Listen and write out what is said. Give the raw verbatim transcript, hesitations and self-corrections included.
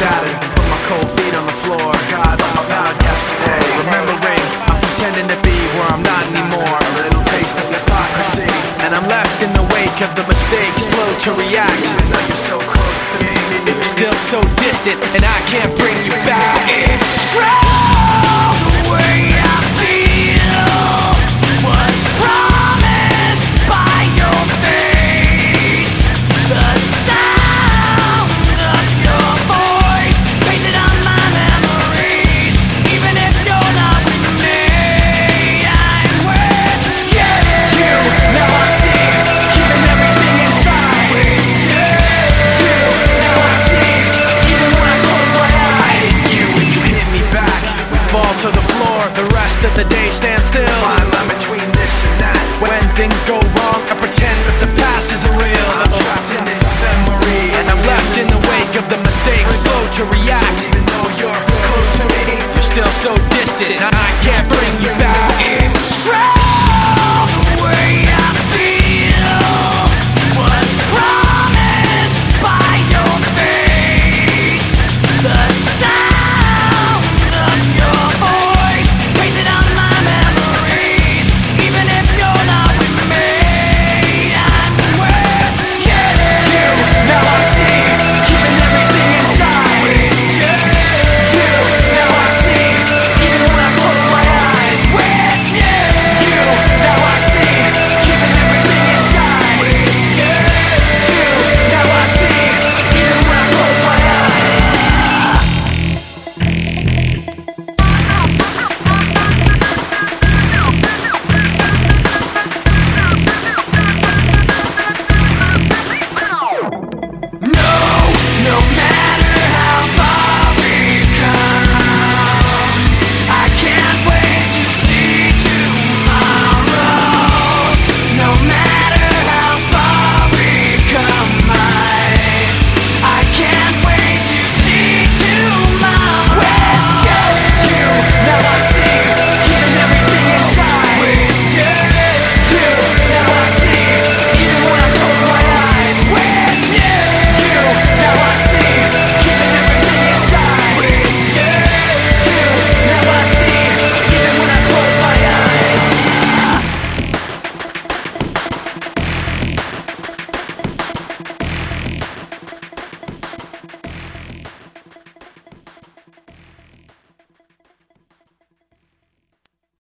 shattered, put my cold feet on the floor. God, oh God, yesterday. Remembering, I'm pretending to be where I'm not anymore. A little taste of hypocrisy, and I'm left in the wake of the mistake, slow to react. Even though you're so close to me, still so distant, and I can't bring you back. It's true.